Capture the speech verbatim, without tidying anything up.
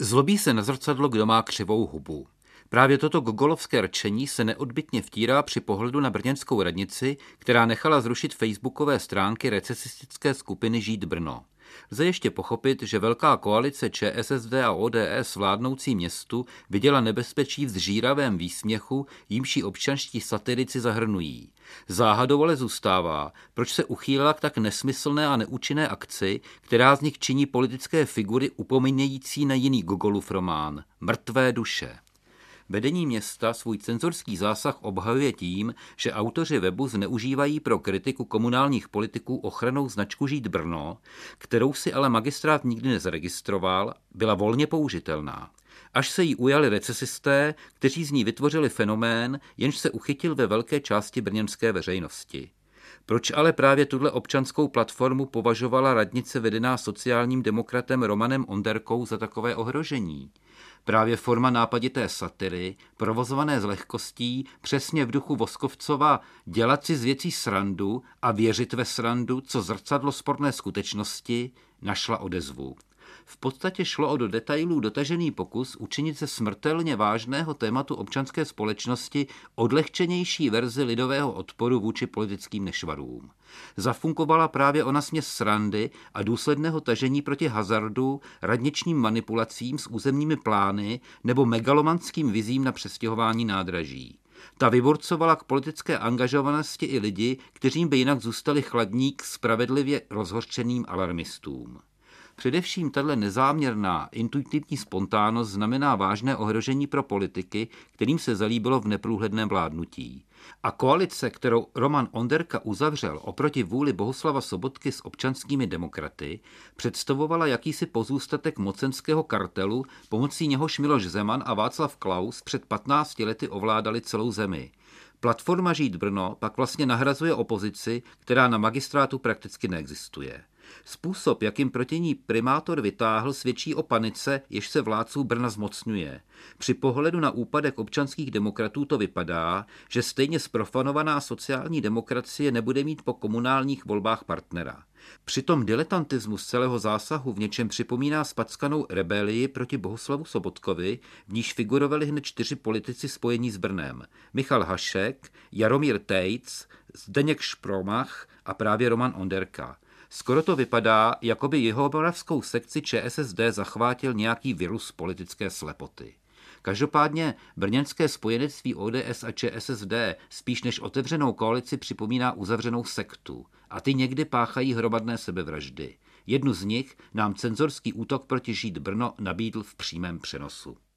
Zlobí se na zrcadlo, kdo má křivou hubu. Právě toto gogolovské rčení se neodbytně vtírá při pohledu na brněnskou radnici, která nechala zrušit facebookové stránky recesistické skupiny Žít Brno. Lze ještě pochopit, že velká koalice ČSSD a O D S vládnoucí městu viděla nebezpečí v zžíravém výsměchu, jímž ji občanští satirici zahrnují. Záhadou ale zůstává, proč se uchýlila k tak nesmyslné a neúčinné akci, která z nich činí politické figury upomínající na jiný Gogolův román Mrtvé duše. Vedení města svůj cenzorský zásah obhajuje tím, že autoři webu zneužívají pro kritiku komunálních politiků ochrannou značku Žít Brno, kterou si ale magistrát nikdy nezaregistroval, byla volně použitelná. Až se jí ujali recesisté, kteří z ní vytvořili fenomén, jenž se uchytil ve velké části brněnské veřejnosti. Proč ale právě tuhle občanskou platformu považovala radnice vedená sociálním demokratem Romanem Onderkou za takové ohrožení? Právě forma nápadité satiry, provozované s lehkostí, přesně v duchu Voskovcova dělat si z věcí srandu a věřit ve srandu, co zrcadlo sporné skutečnosti, našla odezvu. V podstatě šlo o do detailů dotažený pokus učinit ze smrtelně vážného tématu občanské společnosti odlehčenější verzi lidového odporu vůči politickým nešvarům. Zafunkovala právě ona směs srandy a důsledného tažení proti hazardu, radničním manipulacím s územními plány nebo megalomanským vizím na přestěhování nádraží. Ta vyburcovala k politické angažovanosti i lidi, kteří by jinak zůstali chladní k spravedlivě rozhořčeným alarmistům. Především tato nezáměrná, intuitivní spontánnost znamená vážné ohrožení pro politiky, kterým se zalíbilo v neprůhledném vládnutí. A koalice, kterou Roman Onderka uzavřel oproti vůli Bohuslava Sobotky s občanskými demokraty, představovala jakýsi pozůstatek mocenského kartelu, pomocí něhož Miloš Zeman a Václav Klaus před patnácti lety ovládali celou zemi. Platforma Žít Brno pak vlastně nahrazuje opozici, která na magistrátu prakticky neexistuje. Způsob, jakým proti ní primátor vytáhl, svědčí o panice, jež se vládců Brna zmocňuje. Při pohledu na úpadek občanských demokratů to vypadá, že stejně zprofanovaná sociální demokracie nebude mít po komunálních volbách partnera. Přitom diletantismus celého zásahu v něčem připomíná spackanou rebelii proti Bohuslavu Sobotkovi, v níž figurovali hned čtyři politici spojení s Brnem. Michal Hašek, Jaromír Tejc, Zdeněk Špromach a právě Roman Onderka. Skoro to vypadá, jako by jihomoravskou sekci ČSSD zachvátil nějaký virus politické slepoty. Každopádně brněnské spojenectví O D S a ČSSD spíš než otevřenou koalici připomíná uzavřenou sektu a ty někdy páchají hromadné sebevraždy. Jednu z nich nám cenzorský útok proti Žít Brno nabídl v přímém přenosu.